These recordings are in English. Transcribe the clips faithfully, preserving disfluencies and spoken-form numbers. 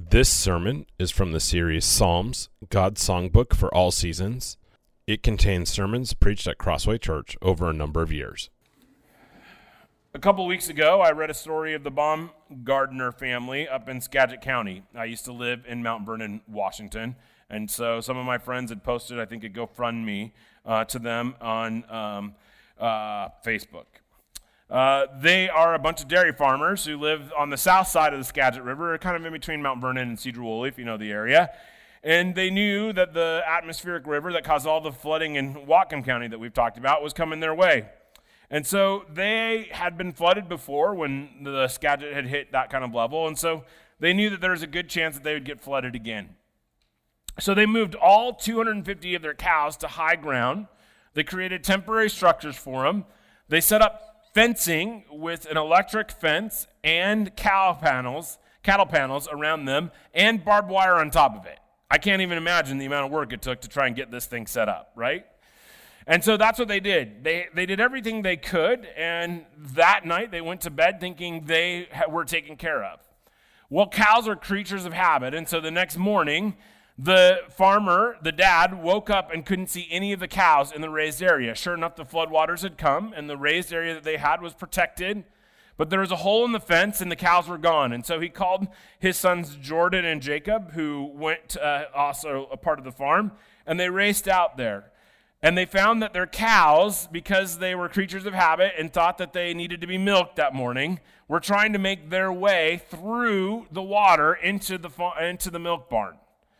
This sermon is from the series Psalms, God's Songbook for All Seasons. It contains sermons preached at Crossway Church over a number of years. A couple weeks ago, I read a story of the Baumgardner family up in Skagit County. I used to live in Mount Vernon, Washington, and so some of my friends had posted, I think, a GoFundMe uh, to them on um, uh, Facebook. Uh, they are a bunch of dairy farmers who live on the south side of the Skagit River, kind of in between Mount Vernon and Sedro-Woolley, if you know the area. And they knew that the atmospheric river that caused all the flooding in Whatcom County that we've talked about was coming their way. And so they had been flooded before when the Skagit had hit that kind of level, and so they knew that there was a good chance that they would get flooded again. So they moved all two hundred fifty of their cows to high ground. They created temporary structures for them. They set up fencing with an electric fence and cow panels, cattle panels around them, and barbed wire on top of it. I can't even imagine the amount of work it took to try and get this thing set up, right? And so that's what they did. They they did everything they could, and that night they went to bed thinking they were taken care of. Well, cows are creatures of habit, and so the next morning, the farmer, the dad, woke up and couldn't see any of the cows in the raised area. Sure enough, the floodwaters had come, and the raised area that they had was protected, but there was a hole in the fence, and the cows were gone. And so he called his sons Jordan and Jacob, who went uh, also a part of the farm, and they raced out there. And they found that their cows, because they were creatures of habit and thought that they needed to be milked that morning, were trying to make their way through the water into the into the milk barn.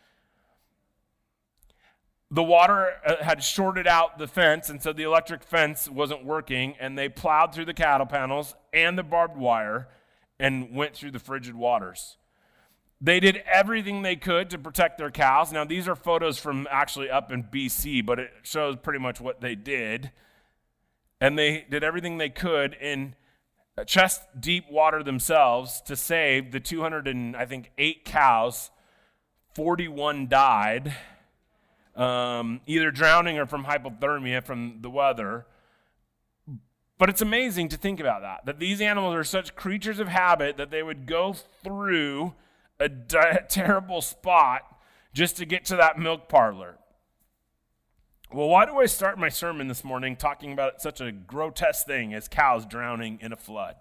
The water had shorted out the fence, and so the electric fence wasn't working, and they plowed through the cattle panels and the barbed wire and went through the frigid waters. They did everything they could to protect their cows. Now, these are photos from actually up in B C, but it shows pretty much what they did. And they did everything they could in chest-deep water themselves to save the two hundred and I think eight cows. forty-one died, um, either drowning or from hypothermia from the weather. But it's amazing to think about that, that these animals are such creatures of habit that they would go through a di- terrible spot just to get to that milk parlor. Well, why do I start my sermon this morning talking about such a grotesque thing as cows drowning in a flood?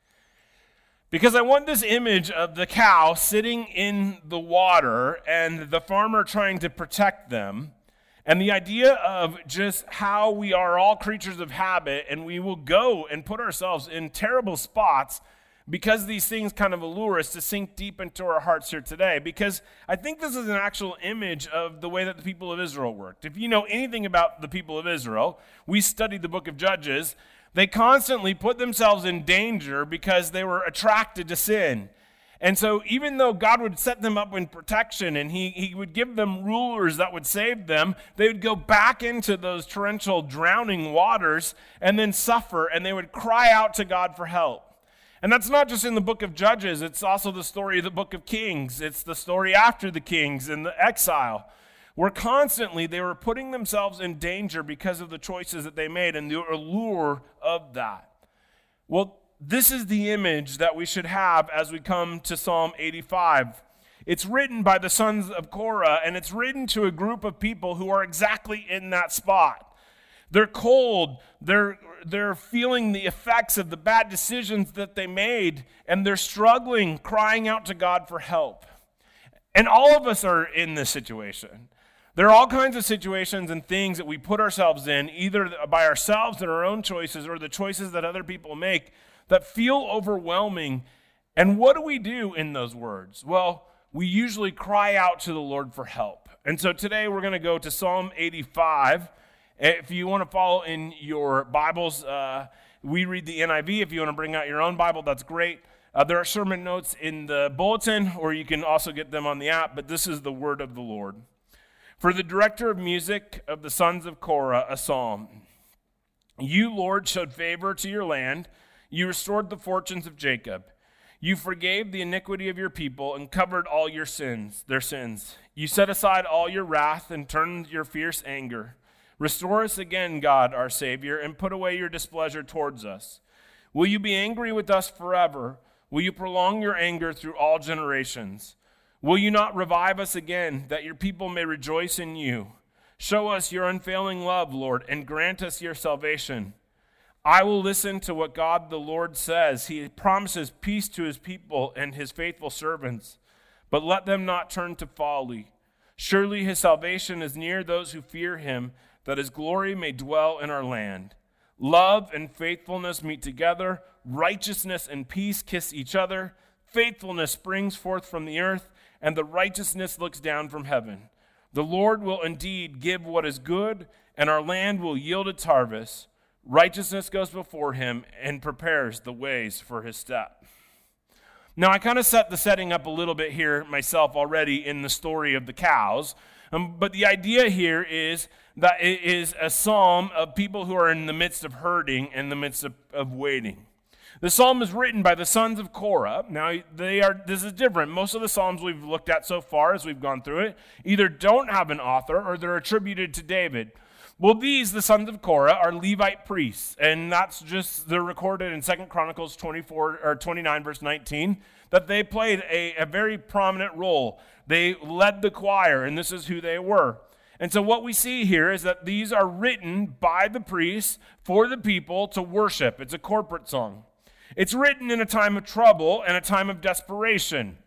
Because I want this image of the cow sitting in the water and the farmer trying to protect them, and the idea of just how we are all creatures of habit and we will go and put ourselves in terrible spots because these things kind of allure us to sink deep into our hearts here today. Because I think this is an actual image of the way that the people of Israel worked. If you know anything about the people of Israel, we studied the book of Judges, they constantly put themselves in danger because they were attracted to sin. And so even though God would set them up in protection and he, he would give them rulers that would save them, they would go back into those torrential drowning waters and then suffer, and they would cry out to God for help. And that's not just in the book of Judges, it's also the story of the book of Kings. It's the story after the Kings in the exile, where constantly they were putting themselves in danger because of the choices that they made and the allure of that. Well, this is the image that we should have as we come to Psalm eighty-five. It's written by the sons of Korah, and it's written to a group of people who are exactly in that spot. They're cold, they're, they're feeling the effects of the bad decisions that they made, and they're struggling, crying out to God for help. And all of us are in this situation. There are all kinds of situations and things that we put ourselves in, either by ourselves and our own choices or the choices that other people make, that feel overwhelming. And what do we do in those words? Well, we usually cry out to the Lord for help. And so today we're going to go to Psalm eighty-five. If you want to follow in your Bibles, uh, we read the N I V. If you want to bring out your own Bible, that's great. Uh, there are sermon notes in the bulletin, or you can also get them on the app, but this is the word of the Lord. For the director of music of the sons of Korah, a psalm. You, Lord, showed favor to your land. You restored the fortunes of Jacob. You forgave the iniquity of your people and covered all your sins, their sins. You set aside all your wrath and turned your fierce anger. Restore us again, God, our Savior, and put away your displeasure towards us. Will you be angry with us forever? Will you prolong your anger through all generations? Will you not revive us again, that your people may rejoice in you? Show us your unfailing love, Lord, and grant us your salvation. I will listen to what God the Lord says. He promises peace to his people and his faithful servants, but let them not turn to folly. Surely his salvation is near those who fear him, that his glory may dwell in our land. Love and faithfulness meet together. Righteousness and peace kiss each other. Faithfulness springs forth from the earth, and the righteousness looks down from heaven. The Lord will indeed give what is good, and our land will yield its harvest. Righteousness goes before him and prepares the ways for his step. Now, I kind of set the setting up a little bit here myself already in the story of the cows. Um, but the idea here is that it is a psalm of people who are in the midst of herding, in the midst of, of waiting. The psalm is written by the sons of Korah. Now, they are. This is different. Most of the psalms we've looked at so far as we've gone through it either don't have an author or they're attributed to David. Well, these, the sons of Korah, are Levite priests, and that's just, they're recorded in Second Chronicles twenty-four or twenty-nine, verse nineteen, that they played a, a very prominent role. They led the choir, and this is who they were. And so what we see here is that these are written by the priests for the people to worship. It's a corporate song. It's written in a time of trouble and a time of desperation.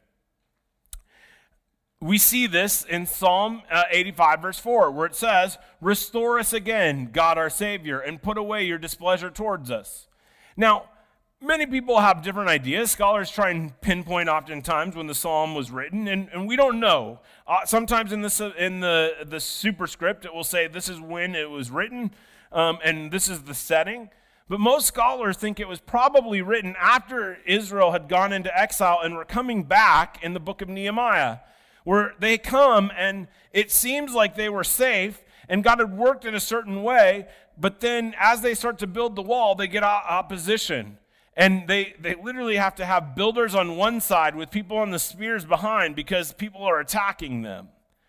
We see this in Psalm uh, eighty-five, verse four, where it says, "Restore us again, God our Savior, and put away your displeasure towards us." Now, many people have different ideas. Scholars try and pinpoint oftentimes when the psalm was written, and, and we don't know. Uh, sometimes in, the, in the, the superscript, it will say this is when it was written, um, and this is the setting. But most scholars think it was probably written after Israel had gone into exile and were coming back in the book of Nehemiah, where they come and it seems like they were safe and God had worked in a certain way, but then as they start to build the wall, they get opposition. And they, they literally have to have builders on one side with people on the spears behind because people are attacking them.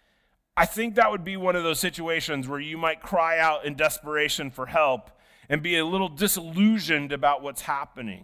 I think that would be one of those situations where you might cry out in desperation for help and be a little disillusioned about what's happening.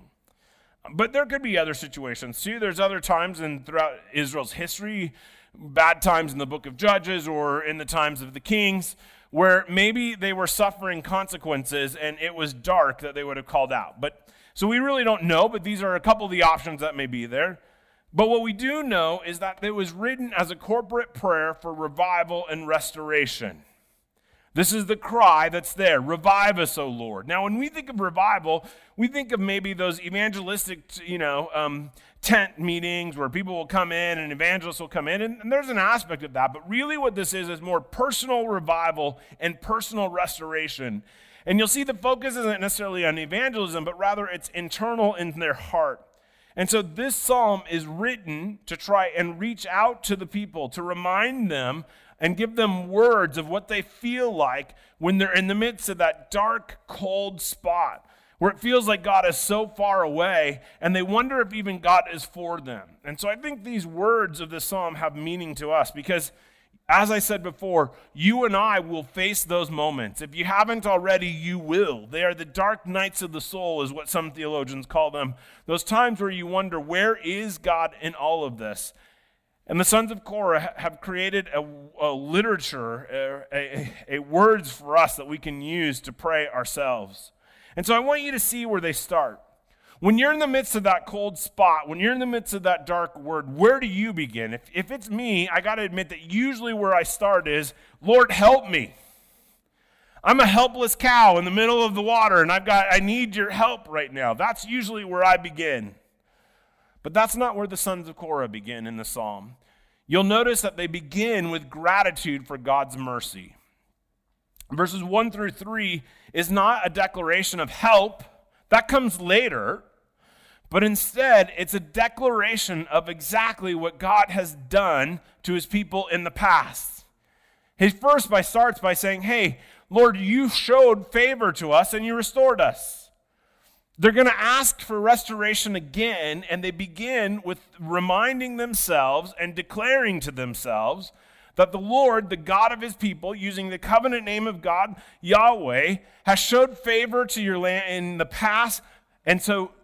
But there could be other situations too. There's other times in throughout Israel's history, bad times in the book of Judges or in the times of the kings, where maybe they were suffering consequences and it was dark that they would have called out. But so we really don't know, but these are a couple of the options that may be there. But what we do know is that it was written as a corporate prayer for revival and restoration. This is the cry that's there. Revive us, O Lord. Now, when we think of revival, we think of maybe those evangelistic, you know, um, tent meetings where people will come in and evangelists will come in, and, and there's an aspect of that. But really what this is is more personal revival and personal restoration. And you'll see the focus isn't necessarily on evangelism, but rather it's internal in their heart. And so this psalm is written to try and reach out to the people, to remind them and give them words of what they feel like when they're in the midst of that dark, cold spot where it feels like God is so far away and they wonder if even God is for them. And so I think these words of this psalm have meaning to us because, as I said before, you and I will face those moments. If you haven't already, you will. They are the dark nights of the soul is what some theologians call them. Those times where you wonder, where is God in all of this? And the sons of Korah have created a, a literature, a, a, a words for us that we can use to pray ourselves. And so I want you to see where they start. When you're in the midst of that cold spot, when you're in the midst of that dark word, where do you begin? If, if it's me, I got to admit that usually where I start is, Lord, help me. I'm a helpless cow in the middle of the water, and I've got I need your help right now. That's usually where I begin. But that's not where the sons of Korah begin in the psalm. You'll notice that they begin with gratitude for God's mercy. Verses one through three is not a declaration of help. That comes later. But instead, it's a declaration of exactly what God has done to his people in the past. He first by starts by saying, hey, Lord, you showed favor to us and you restored us. They're going to ask for restoration again, and they begin with reminding themselves and declaring to themselves that the Lord, the God of his people, using the covenant name of God, Yahweh, has showed favor to your land in the past. And so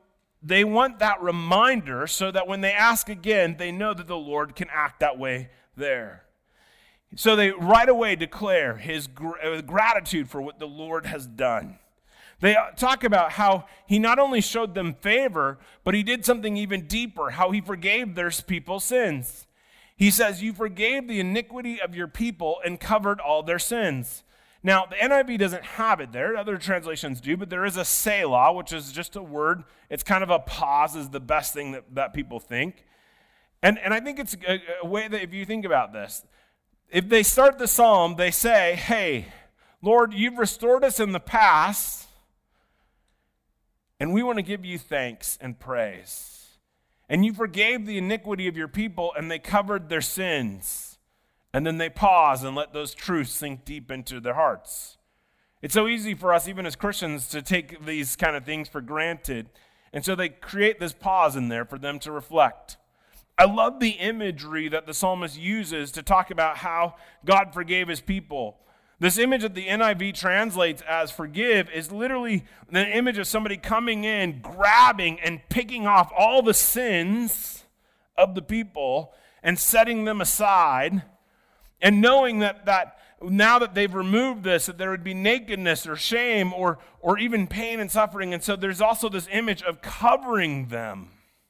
they want that reminder so that when they ask again, they know that the Lord can act that way there. So they right away declare his gr- gratitude for what the Lord has done. They talk about how he not only showed them favor, but he did something even deeper, how he forgave their people's sins. He says, you forgave the iniquity of your people and covered all their sins. Now, the N I V doesn't have it there. Other translations do, but there is a Selah, which is just a word. It's kind of a pause is the best thing that, that people think. And, and I think it's a, a way that if you think about this, if they start the psalm, they say, hey, Lord, you've restored us in the past, and we want to give you thanks and praise. And you forgave the iniquity of your people, and they covered their sins. And then they pause and let those truths sink deep into their hearts. It's so easy for us, even as Christians, to take these kind of things for granted. And so they create this pause in there for them to reflect. I love the imagery that the psalmist uses to talk about how God forgave his people. This image that the N I V translates as forgive is literally the image of somebody coming in, grabbing and picking off all the sins of the people and setting them aside, and knowing that, that now that they've removed this, that there would be nakedness or shame or, or even pain and suffering. And so there's also this image of covering them.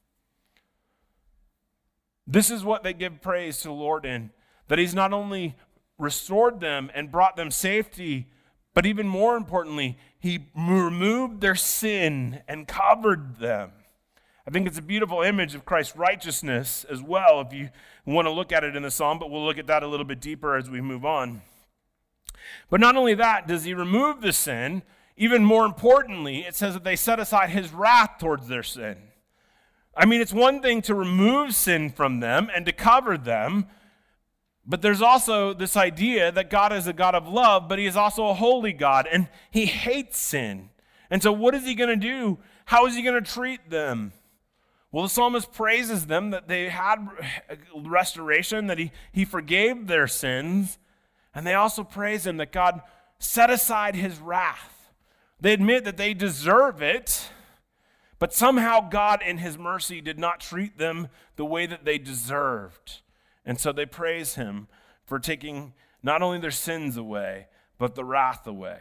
This is what they give praise to the Lord in, that he's not only restored them and brought them safety, but even more importantly, he removed their sin and covered them. I think it's a beautiful image of Christ's righteousness as well, if you want to look at it in the psalm, but we'll look at that a little bit deeper as we move on. But not only that, does he remove the sin, even more importantly, it says that they set aside his wrath towards their sin. I mean, it's one thing to remove sin from them and to cover them, but there's also this idea that God is a God of love, but he is also a holy God, and he hates sin. And so what is he going to do? How is he going to treat them? Well, the psalmist praises them that they had restoration, that he, he forgave their sins, and they also praise him that God set aside his wrath. They admit that they deserve it, but somehow God in his mercy did not treat them the way that they deserved. And so they praise him for taking not only their sins away, but the wrath away.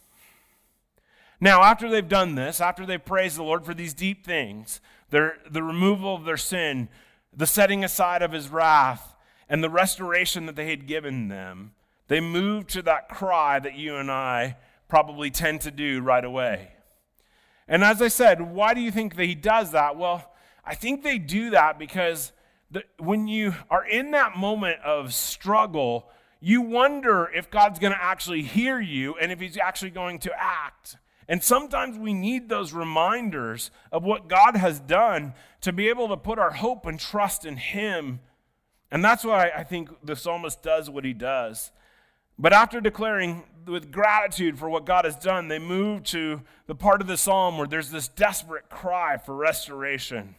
Now, after they've done this, after they've praised the Lord for these deep things, their, the removal of their sin, the setting aside of his wrath, and the restoration that they had given them, they moved to that cry that you and I probably tend to do right away. And as I said, why do you think that he does that? Well, I think they do that because the, when you are in that moment of struggle, you wonder if God's going to actually hear you and if he's actually going to act. And sometimes we need those reminders of what God has done to be able to put our hope and trust in him. And that's why I think the psalmist does what he does. But after declaring with gratitude for what God has done, they move to the part of the psalm where there's this desperate cry for restoration.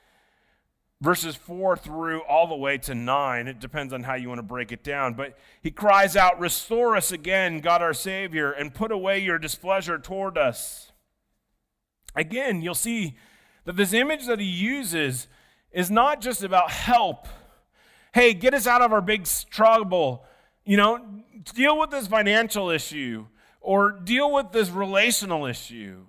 Verses four through all the way to nine, it depends on how you want to break it down. But he cries out, "Restore us again, God our Savior, and put away your displeasure toward us." Again, you'll see that this image that he uses is not just about help. Hey, get us out of our big trouble. You know, deal with this financial issue or deal with this relational issue.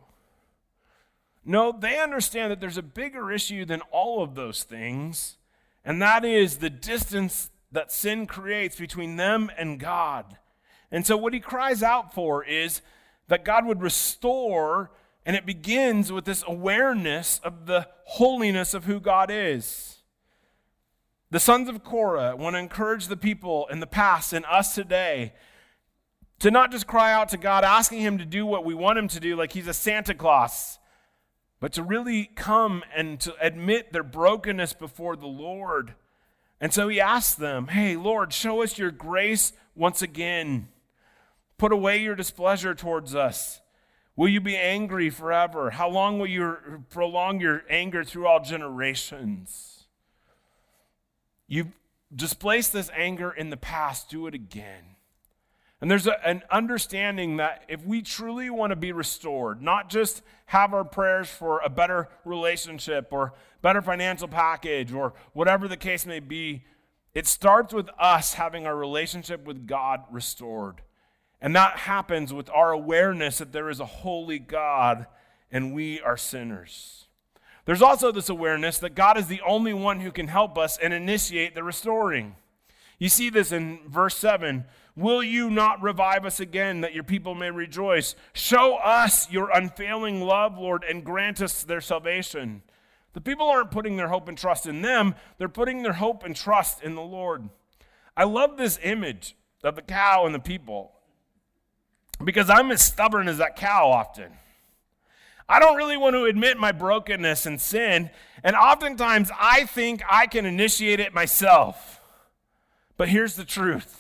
No, they understand that there's a bigger issue than all of those things, and that is the distance that sin creates between them and God. And so what he cries out for is that God would restore, and it begins with this awareness of the holiness of who God is. The sons of Korah want to encourage the people in the past and us today to not just cry out to God asking him to do what we want him to do like he's a Santa Claus, but to really come and to admit their brokenness before the Lord. And so he asks them, hey, Lord, show us your grace once again. Put away your displeasure towards us. Will you be angry forever? How long will you prolong your anger through all generations? You've displaced this anger in the past. Do it again. And there's a, an understanding that if we truly want to be restored, not just have our prayers for a better relationship or better financial package or whatever the case may be, it starts with us having our relationship with God restored. And that happens with our awareness that there is a holy God and we are sinners. There's also this awareness that God is the only one who can help us and initiate the restoring. You see this in verse seven. Will you not revive us again, that your people may rejoice? Show us your unfailing love, Lord, and grant us their salvation. The people aren't putting their hope and trust in them. They're putting their hope and trust in the Lord. I love this image of the cow and the people because I'm as stubborn as that cow often. I don't really want to admit my brokenness and sin, and oftentimes I think I can initiate it myself. But here's the truth.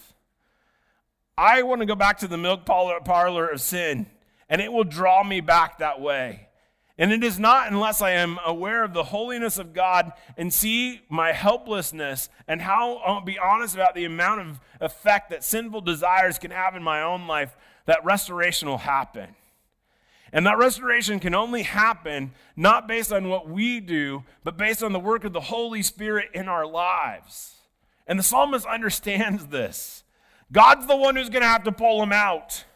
I want to go back to the milk parlor of sin, and it will draw me back that way. And it is not unless I am aware of the holiness of God and see my helplessness and how I'll be honest about the amount of effect that sinful desires can have in my own life that restoration will happen. And that restoration can only happen not based on what we do, but based on the work of the Holy Spirit in our lives. And the psalmist understands this. God's the one who's going to have to pull them out.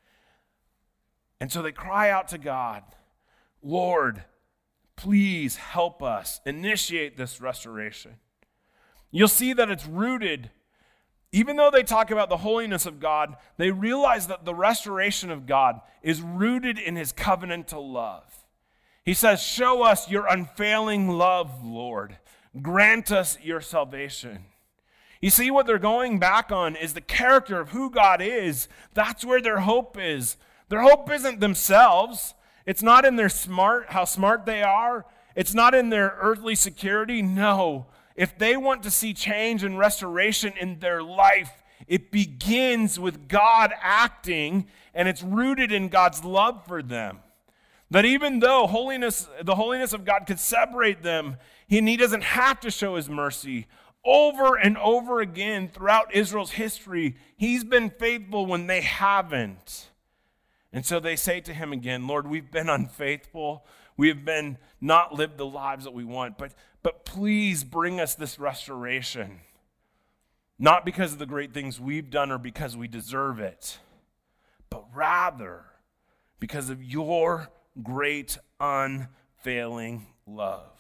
And so they cry out to God, Lord, please help us initiate this restoration. You'll see that it's rooted, even though they talk about the holiness of God, they realize that the restoration of God is rooted in his covenantal love. He says, show us your unfailing love, Lord. Grant us your salvation. You see, what they're going back on is the character of who God is. That's where their hope is. Their hope isn't themselves. It's not in their smart, how smart they are. It's not in their earthly security. No. If they want to see change and restoration in their life, it begins with God acting, and it's rooted in God's love for them. That even though holiness, the holiness of God could separate them, he, he doesn't have to show his mercy. Over and over again throughout Israel's history, he's been faithful when they haven't. And so they say to him again, Lord, we've been unfaithful. We have been not lived the lives that we want, but, but please bring us this restoration. Not because of the great things we've done or because we deserve it, but rather because of your great unfailing love.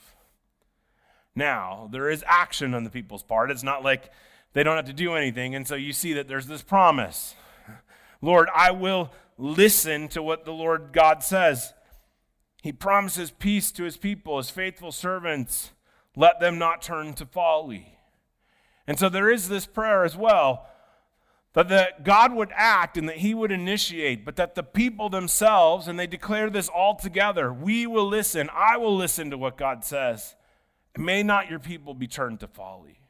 Now, there is action on the people's part. It's not like they don't have to do anything. And so you see that there's this promise. Lord, I will listen to what the Lord God says. He promises peace to his people, his faithful servants. Let them not turn to folly. And so there is this prayer as well, that the, God would act and that he would initiate, but that the people themselves, and they declare this all together, we will listen, I will listen to what God says. May not your people be turned to folly.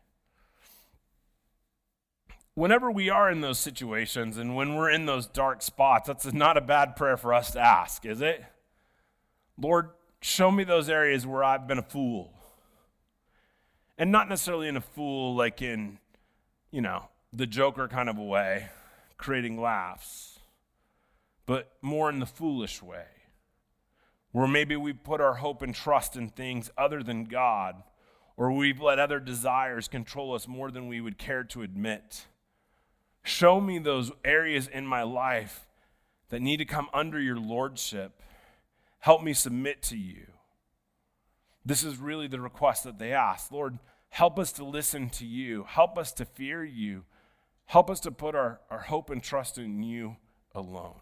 Whenever we are in those situations and when we're in those dark spots, that's not a bad prayer for us to ask, is it? Lord, show me those areas where I've been a fool. And not necessarily in a fool like in, you know, the Joker kind of a way, creating laughs, but more in the foolish way. Where maybe we put our hope and trust in things other than God, or we've let other desires control us more than we would care to admit. Show me those areas in my life that need to come under your lordship. Help me submit to you. This is really the request that they ask. Lord, help us to listen to you. Help us to fear you. Help us to put our, our hope and trust in you alone.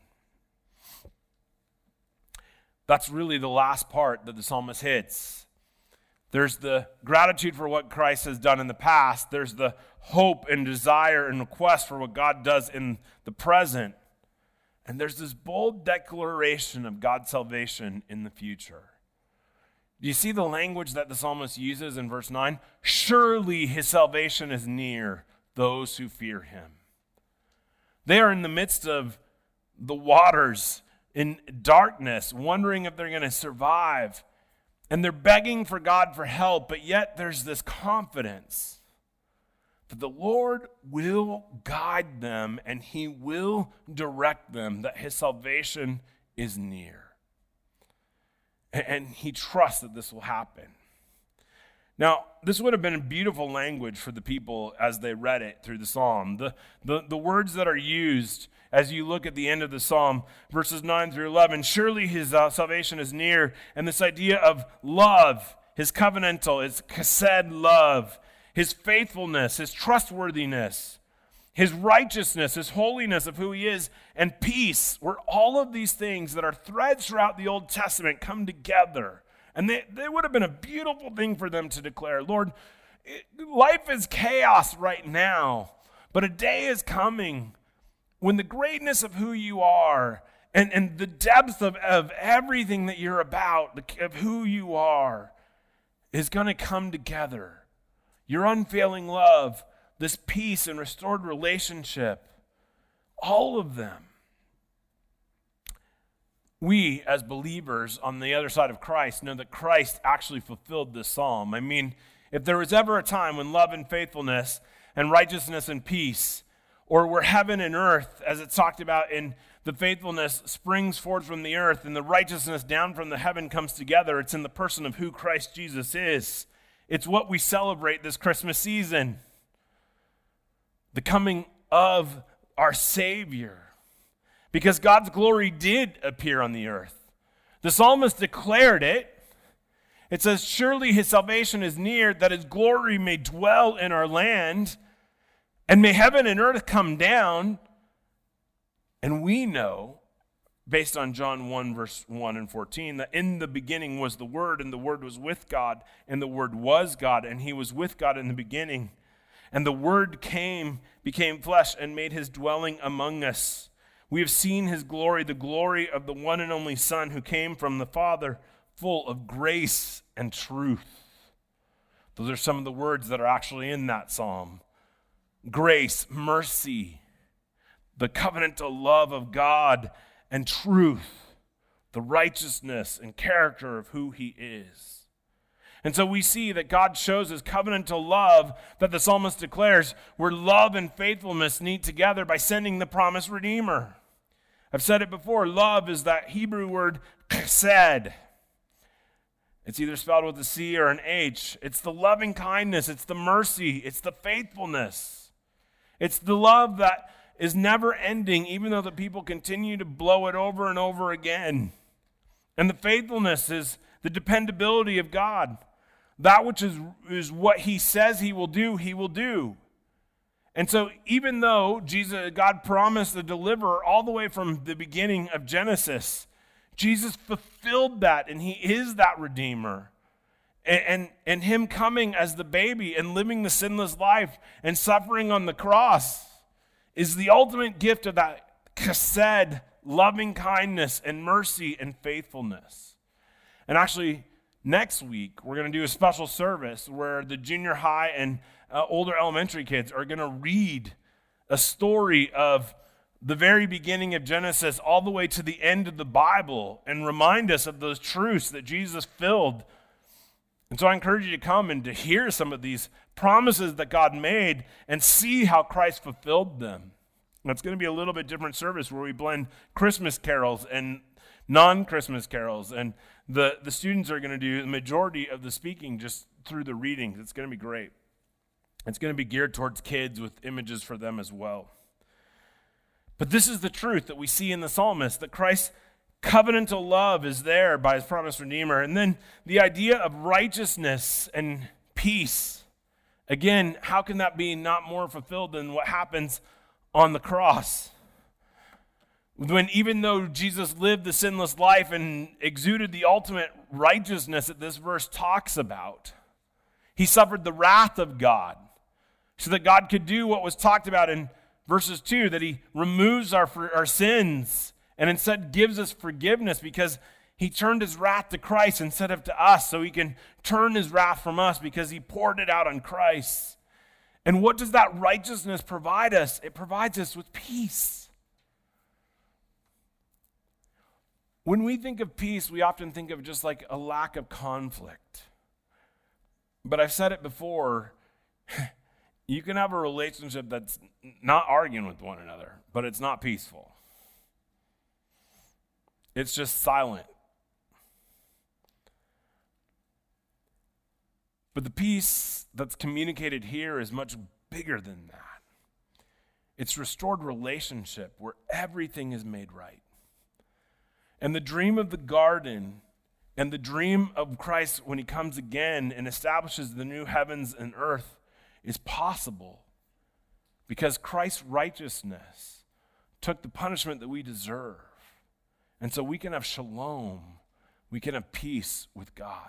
That's really the last part that the psalmist hits. There's the gratitude for what Christ has done in the past. There's the hope and desire and request for what God does in the present. And there's this bold declaration of God's salvation in the future. Do you see the language that the psalmist uses in verse nine? Surely his salvation is near those who fear him. They are in the midst of the waters, in darkness, wondering if they're going to survive. And they're begging for God for help, but yet there's this confidence that the Lord will guide them and he will direct them, that his salvation is near. And he trusts that this will happen. Now, this would have been a beautiful language for the people as they read it through the psalm. The, the, the words that are used as you look at the end of the psalm, verses nine through eleven, surely his uh, salvation is near, and this idea of love, his covenantal, his chesed love, his faithfulness, his trustworthiness, his righteousness, his holiness of who he is, and peace, where all of these things that are threads throughout the Old Testament come together. And they, they would have been a beautiful thing for them to declare, Lord, it, life is chaos right now, but a day is coming when the greatness of who you are and, and the depth of, of everything that you're about, the, of who you are, is going to come together. Your unfailing love, this peace and restored relationship, all of them. We, as believers on the other side of Christ, know that Christ actually fulfilled this psalm. I mean, if there was ever a time when love and faithfulness and righteousness and peace, or where heaven and earth, as it's talked about in the faithfulness, springs forth from the earth and the righteousness down from the heaven comes together, it's in the person of who Christ Jesus is. It's what we celebrate this Christmas season. The coming of our Savior. Because God's glory did appear on the earth. The psalmist declared it. It says, surely his salvation is near, that his glory may dwell in our land, and may heaven and earth come down. And we know, based on John one, verse one and fourteen, that in the beginning was the Word, and the Word was with God, and the Word was God, and he was with God in the beginning. And the Word came, became flesh, and made his dwelling among us. We have seen his glory, the glory of the one and only Son who came from the Father, full of grace and truth. Those are some of the words that are actually in that psalm. Grace, mercy, the covenantal love of God, and truth, the righteousness and character of who he is. And so we see that God shows his covenantal love that the psalmist declares, where love and faithfulness meet together by sending the promised Redeemer. I've said it before, love is that Hebrew word chesed. It's either spelled with a C or an H. It's the loving kindness, it's the mercy, it's the faithfulness. It's the love that is never ending, even though the people continue to blow it over and over again. And the faithfulness is the dependability of God. That which is, is what he says he will do, he will do. And so even though Jesus, God promised the deliverer all the way from the beginning of Genesis, Jesus fulfilled that, and he is that Redeemer. And, and, and him coming as the baby and living the sinless life and suffering on the cross is the ultimate gift of that chesed, loving kindness and mercy and faithfulness. And actually, next week, we're going to do a special service where the junior high and uh, older elementary kids are going to read a story of the very beginning of Genesis all the way to the end of the Bible and remind us of those truths that Jesus filled. And so I encourage you to come and to hear some of these promises that God made and see how Christ fulfilled them. And it's going to be a little bit different service where we blend Christmas carols and non-Christmas carols. And the, the students are going to do the majority of the speaking just through the readings. It's going to be great. It's going to be geared towards kids with images for them as well. But this is the truth that we see in the psalmist, that Christ's covenantal love is there by his promised Redeemer. And then the idea of righteousness and peace. Again, how can that be not more fulfilled than what happens on the cross? When even though Jesus lived the sinless life and exuded the ultimate righteousness that this verse talks about, he suffered the wrath of God so that God could do what was talked about in verses two, that he removes our, our sins and instead gives us forgiveness because he turned his wrath to Christ instead of to us, so he can turn his wrath from us because he poured it out on Christ. And what does that righteousness provide us? It provides us with peace. When we think of peace, we often think of just like a lack of conflict. But I've said it before, You can have a relationship that's not arguing with one another, but it's not peaceful. It's just silent. But the peace that's communicated here is much bigger than that. It's restored relationship where everything is made right. And the dream of the garden and the dream of Christ when he comes again and establishes the new heavens and earth is possible because Christ's righteousness took the punishment that we deserve. And so we can have shalom. We can have peace with God.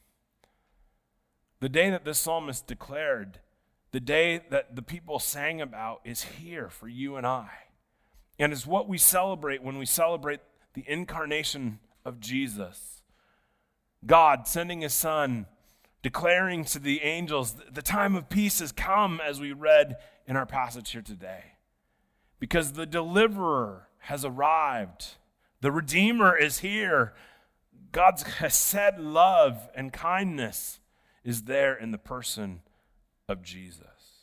The day that this psalmist declared, the day that the people sang about is here for you and I. And it's what we celebrate when we celebrate the incarnation of Jesus. God sending his son, declaring to the angels, the time of peace has come, as we read in our passage here today. Because the deliverer has arrived. The Redeemer is here. God's chesed love and kindness is there in the person of Jesus.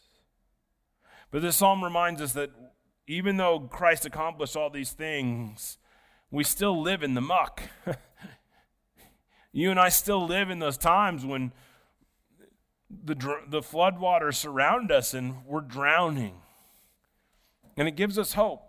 But this psalm reminds us that even though Christ accomplished all these things, we still live in the muck. You and I still live in those times when the, the floodwaters surround us and we're drowning. And it gives us hope.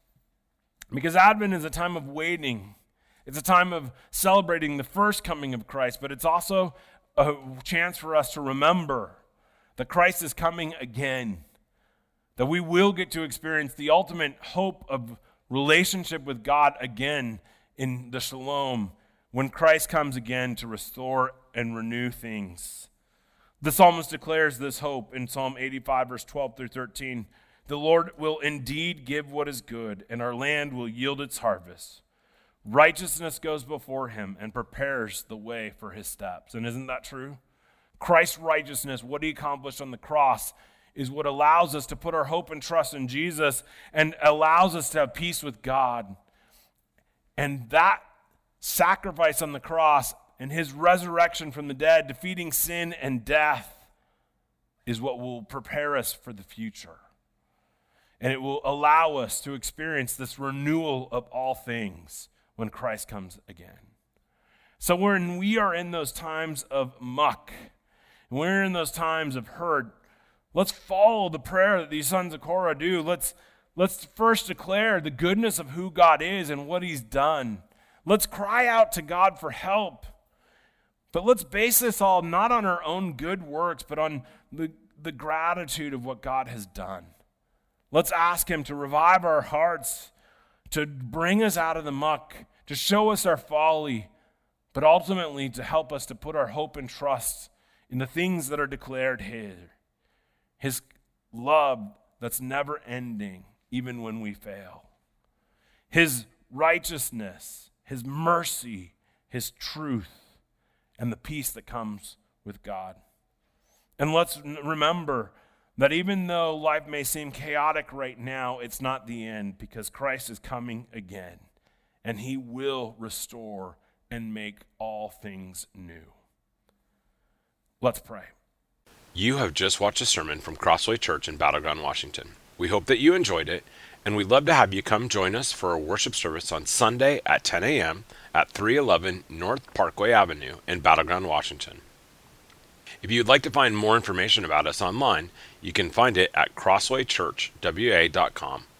Because Advent is a time of waiting. It's a time of celebrating the first coming of Christ, but it's also a chance for us to remember that Christ is coming again, that we will get to experience the ultimate hope of relationship with God again in the shalom when Christ comes again to restore and renew things. The psalmist declares this hope in Psalm eighty-five, verse twelve through thirteen. The Lord will indeed give what is good, and our land will yield its harvest. Righteousness goes before him and prepares the way for his steps. And isn't that true? Christ's righteousness, what he accomplished on the cross, is what allows us to put our hope and trust in Jesus and allows us to have peace with God. And that sacrifice on the cross and his resurrection from the dead, defeating sin and death, is what will prepare us for the future. And it will allow us to experience this renewal of all things when Christ comes again. So when we are in those times of muck, when we're in those times of hurt, let's follow the prayer that these sons of Korah do. Let's, let's first declare the goodness of who God is and what he's done. Let's cry out to God for help. But let's base this all not on our own good works, but on the, the gratitude of what God has done. Let's ask him to revive our hearts, to bring us out of the muck, to show us our folly, but ultimately to help us to put our hope and trust in the things that are declared here. His love that's never ending, even when we fail. His righteousness, his mercy, his truth, and the peace that comes with God. And let's remember that even though life may seem chaotic right now, it's not the end, because Christ is coming again, and he will restore and make all things new. Let's pray. You have just watched a sermon from Crossway Church in Battleground, Washington. We hope that you enjoyed it, and we'd love to have you come join us for a worship service on Sunday at ten a.m. at three eleven North Parkway Avenue in Battleground, Washington. If you'd like to find more information about us online, you can find it at crossway church w a dot com.